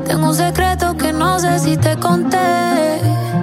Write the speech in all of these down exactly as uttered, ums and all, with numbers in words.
Tengo un secreto que no sé si te conté.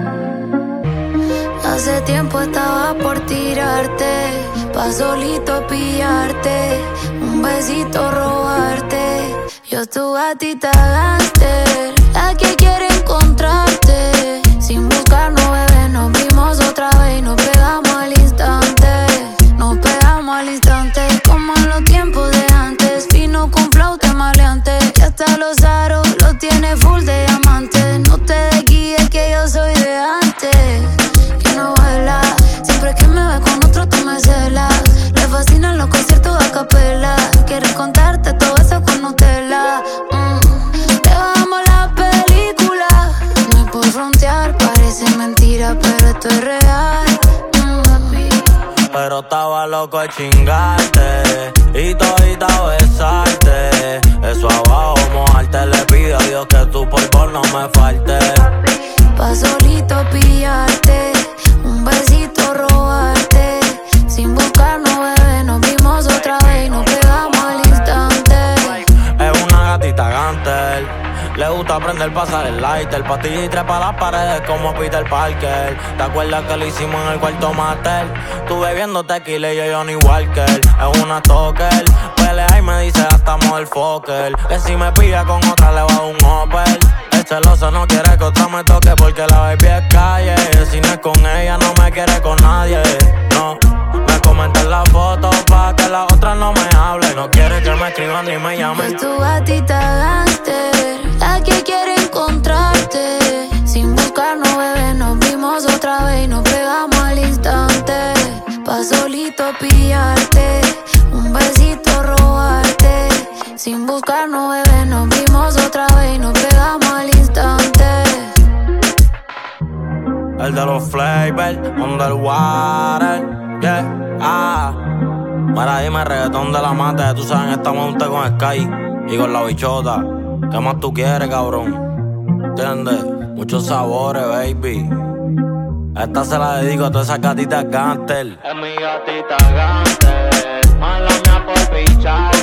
Hace tiempo estaba por tirarte, pa' solito pillarte, un besito robarte. Yo tu gatita gánster, la que quiere encontrarte. Sin buscarnos, bebé, nos vimos otra vez y nos pegamos al instante. Nos pegamos al instante, como en los tiempos de antes. Fino con flauta maleante, y hasta los aros los tiene full de diamantes. No te desguíes que yo soy de antes, que no baila. Siempre que me ves con otro tú me celas. Le fascinan los conciertos a capela. Quiere contarte todo eso con Nutella. mm. Te bajamos la película. No es por frontear, parece mentira, pero esto es real. mm. Pero estaba loco de chingarte y todita besarte. Eso abajo mojarte, le pido a Dios que tu polvo no me falte. Pa' solito pillarte, un besito robarte. Sin buscarnos, bebé, nos vimos otra vez y nos pegamos al instante. Es una gatita gánster, le gusta aprender pasar el lighter. Patilla y trepa las paredes como Peter Parker. ¿Te acuerdas que lo hicimos en el cuarto mater? Tú bebiendo tequila y yo Johnny Walker. Es una stalker, pelea y me dice hasta motherfucker. Que si me pilla con otra le va a un Opel. El celoso no quiere que otra me toque porque la baby es calle. Si no es con ella no me quiere con nadie. No, me comentan las fotos pa' que las otras no me hablen. No quiere que me escriban ni me llamen. Es tu gatita gánster, la que quiere encontrarte. Sin buscarnos, bebé, nos vimos otra vez y nos pegamos al instante. Pa' solito pillarte, un besito robarte. Sin buscarnos, bebé, nos vimos otra vez y nos pegamos al instante. El de los flavors, underwater, yeah, ah. Mira, dime reggaetón de la mata, tú sabes, esta monte con Sky y con la bichota. ¿Qué más tú quieres, cabrón? ¿Entiendes? Muchos sabores, baby. Esta se la dedico a todas esas gatitas gánster. Es mi gatita gánster, mala mía por pichar.